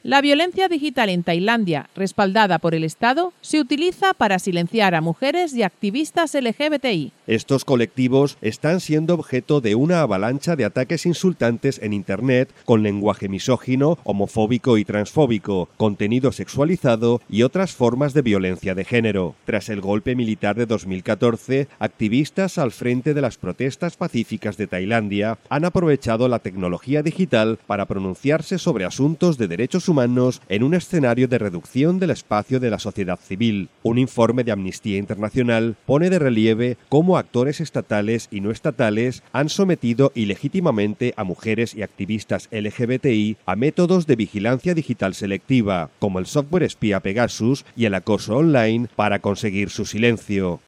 La violencia digital en Tailandia, respaldada por el Estado, se utiliza para silenciar a mujeres y activistas LGBTI. Estos colectivos están siendo objeto de una avalancha de ataques insultantes en Internet con lenguaje misógino, homofóbico y transfóbico, contenido sexualizado y otras formas de violencia de género. Tras el golpe militar de 2014, activistas al frente de las protestas pacíficas de Tailandia han aprovechado la tecnología digital para pronunciarse sobre asuntos de derechos humanos en un escenario de reducción del espacio de la sociedad civil. Un informe de Amnistía Internacional pone de relieve cómo actores estatales y no estatales han sometido ilegítimamente a mujeres y activistas LGBTI a métodos de vigilancia digital selectiva, como el software espía Pegasus y el acoso online para conseguir su silencio.